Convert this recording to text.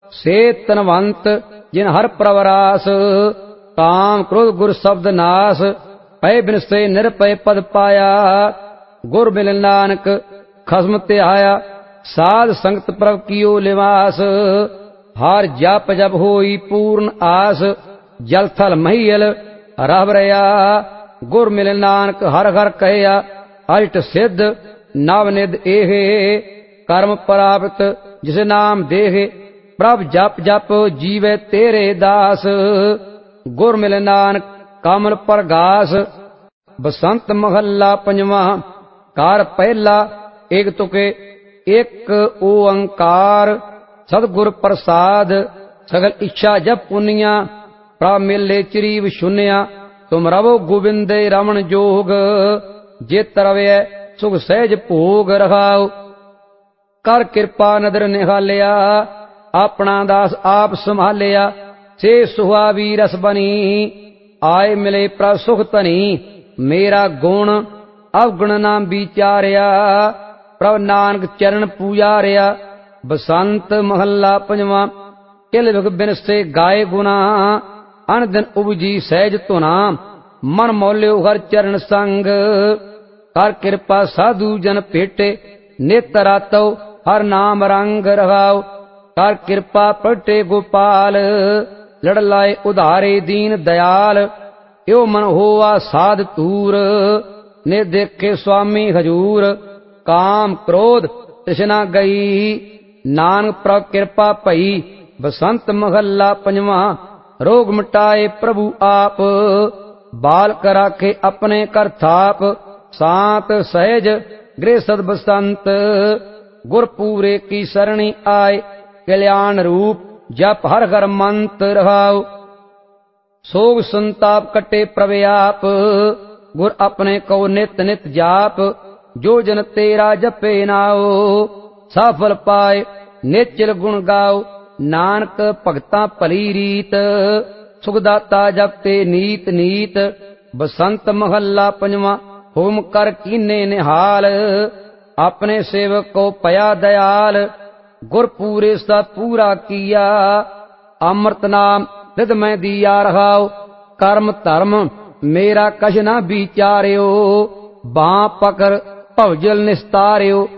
से तनवंत जिन हर प्रवरास। काम क्रोध गुर शब्द नाश, पै बिन से निरपय पद पाया। गुर मिल नानक खसम ते आया, साध संगत प्रभ कियो लिवास। हार जप जप होई पूर्ण आस, जल थल महियल रह रया। गुर मिल नानक हर हर कहया, अष्ट सिद्ध नवनिध एहे। कर्म प्राप्त जिस नाम देहे, प्रभ जप जप जीवे तेरे दास। गुर मिल नानक कमल परगास। बसंत महला पंजवा। कार पहला एक तुके एक ओंकार। सतगुर प्रसाद सगल इच्छा जब पुनिया। प्रभ मिले चिरीव शून्या, तुम रवो गोविंदे रमण जोग। जे तरवै सुख सहज भोग रखाओ, कर कृपा नदर निहालिया। अपना दास आप संभालिया, से सुहावी रस बनी। आए मिले प्रभ सुख तनी, मेरा गुण अवगुण नाम विचारिया। प्रभ नानक चरण पूजारिया। बसंत महला पंजवा। किल विख बिन से गाए गुना, अन दिन उपजी सहज धुना। मन मौल्यो हर चरण संग, कर कृपा साधु जन भेटे। नित रातो हर नाम रंग रहाओ, कर कृपा पटे गोपाल। लड़ लाए उधारे दीन दयाल, यो मन होवा साध तूर। ने देखे स्वामी हजूर, काम क्रोध तृष्णा गई। नानक प्रभ कृपा भई, बसंत महला पंजवा। रोग मिटाए प्रभु आप, बालक राखे अपने कर थाप। शांत सहज गृह सद बसंत, गुर पूरे की सरणी आए। कल्याण रूप जप हर हर मंत्र रहाओ, सोग संताप कटे प्रव्याप। गुर अपने को नित नित जाप, जो जन तेरा जपे नाओ। सफल पाए निश्चल गुण गाओ, नानक भगता भली रीत। सुखदाता जपते नीत नीत, बसंत महला पंजवा। होम कर कीने निहाल, अपने सेवक को पया दयाल। गुर पूरे सा पूरा किया, अमृत नाम हृदय में दिया रहाओ। कर्म धर्म मेरा कछ न विचार्यो, बाँ पकड़ भवजल निस्तार्यो।